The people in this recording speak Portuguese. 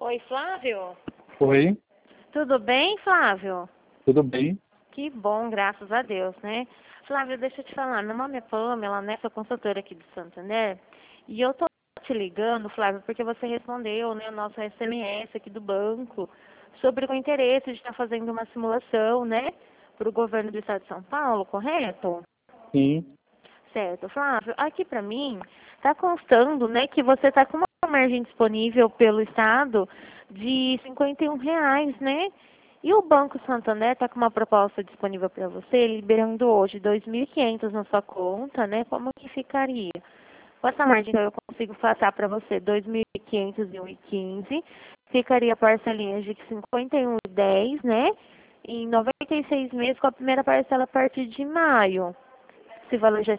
Oi, Flávio? Oi, Tudo bem, Flávio? tudo bem? Que bom, graças a Deus, né? Flávio, deixa eu te falar, meu nome é Pamela, né? Sou consultora aqui do Santander. E eu tô te ligando, Flávio, porque você respondeu, né, o nosso SMS aqui do banco sobre o interesse de estar fazendo uma simulação, né, para o governo do estado de São Paulo, correto? Sim, Certo, Flávio, aqui para mim está constando, né, que você está com uma margem disponível pelo Estado de R$ 51, né? E o Banco Santander está com uma proposta disponível para você, liberando hoje 2.500 na sua conta, né? Como que ficaria? Com essa margem que eu consigo passar para você 2.500 e 1.015, ficaria parcelinhas de 51,10, né? Em 96 meses com a primeira parcela a partir de maio. Esse valor já